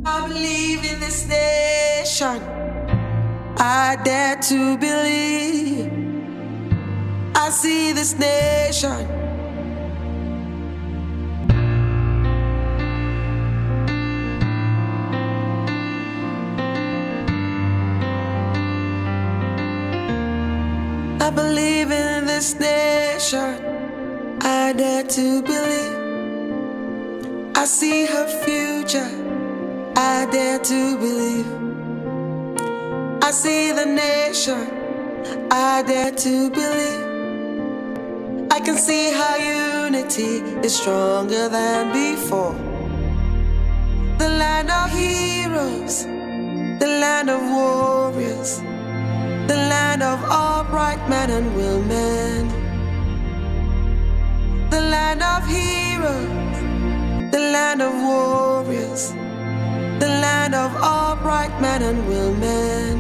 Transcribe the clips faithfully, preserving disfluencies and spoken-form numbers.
I believe in this nation. I dare to believe. I see this nation. I believe in this nation. I dare to believe. I see her future. I dare to believe. I see the nation. I dare to believe. I can see how unity is stronger than before. The land of heroes, the land of warriors, the land of upright men and women. The land of heroes, the land of warriors, the land of upright men and women.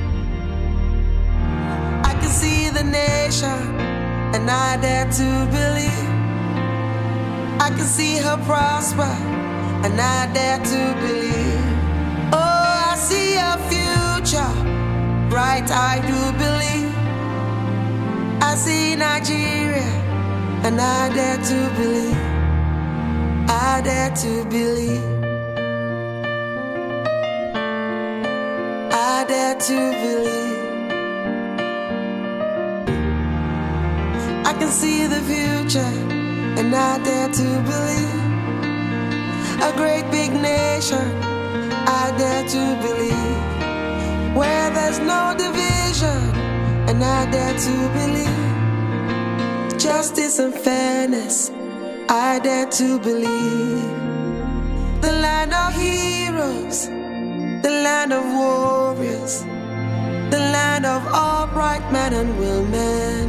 I can see the nation, and I dare to believe. I can see her prosper, and I dare to believe. Oh, I see a future bright, I do believe. I see Nigeria, and I dare to believe. I dare to believe. I dare to believe. I can see the future, and I dare to believe. A great big nation, I dare to believe. Where there's no division, and I dare to believe. Justice and fairness, I dare to believe. The land of heroes, the land of warriors, the land of upright men and women.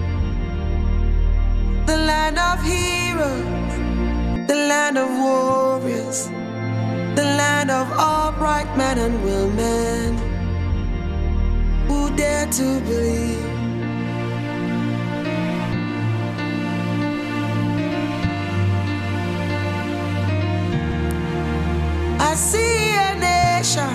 The land of heroes, the land of warriors, the land of upright men and women. Who dare to believe? I see a nation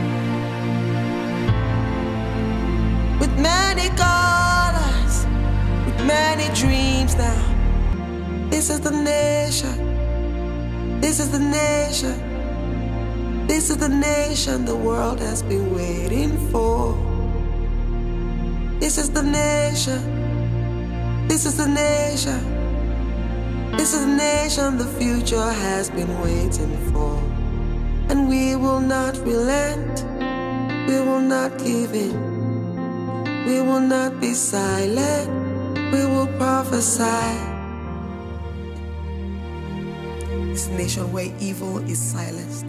with many colors, with many dreams now. This is the nation. This is the nation. This is the nation the world has been waiting for. This is the nation. This is the nation. This is the nation the future has been waiting for. And we will not relent. We will not give in. We will not be silent. We will prophesy. This nation where evil is silenced.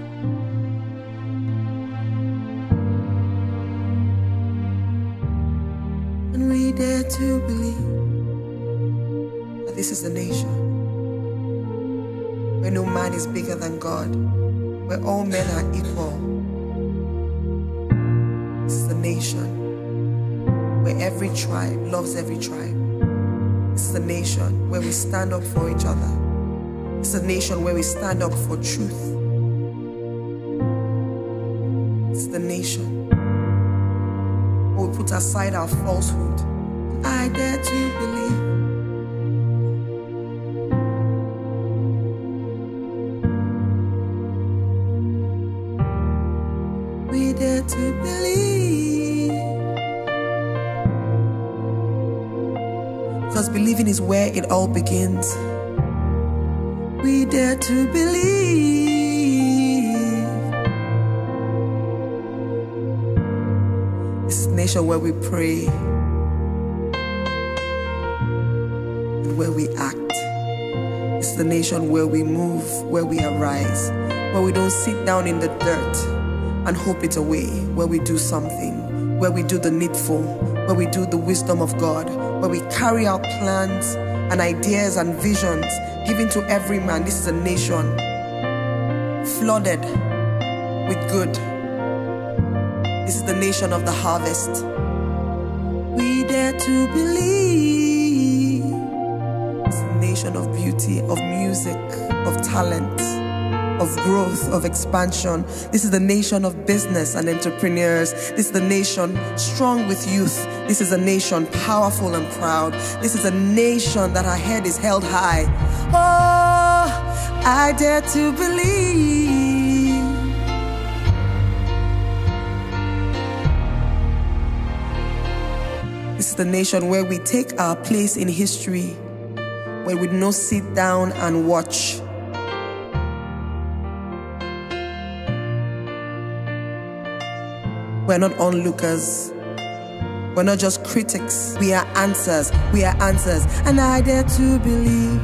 And we dare to believe that this is a nation where no man is bigger than God, where all men are equal. This is a nation where every tribe loves every tribe. This is a nation where we stand up for each other. It's a nation where we stand up for truth. It's the nation where we put aside our falsehood. I dare to believe. We dare to believe. Because believing is where it all begins. We dare to believe. This is a nation where we pray and where we act. This is the nation where we move, where we arise, where we don't sit down in the dirt and hope it away, where we do something, where we do the needful, where we do the wisdom of God, where we carry out plans and ideas and visions given to every man. This is a nation flooded with good. This is the nation of the harvest. We dare to believe. It's a nation of beauty, of music, of talent, of growth, of expansion. This is the nation of business and entrepreneurs. This is the nation strong with youth. This is a nation powerful and proud. This is a nation that her head is held high. Oh, I dare to believe. This is the nation where we take our place in history, where we don't sit down and watch. We're not onlookers. We're not just critics. We are answers. We are answers. And I dare to believe.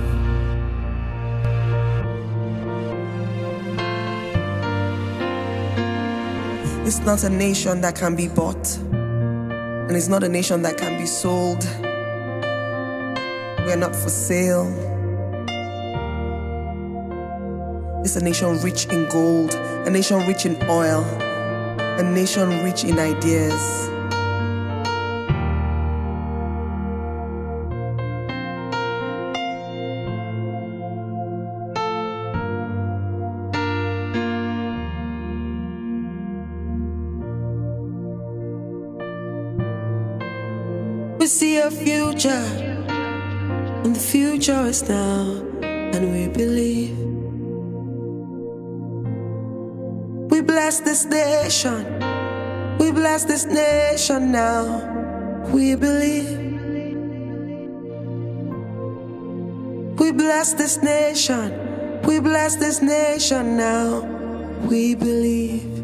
It's not a nation that can be bought. And it's not a nation that can be sold. We are not for sale. It's a nation rich in gold, a nation rich in oil, a nation rich in ideas. We see a future, and the future is now, and we believe. We bless this nation, we bless this nation now, we believe. We bless this nation, we bless this nation now, we believe.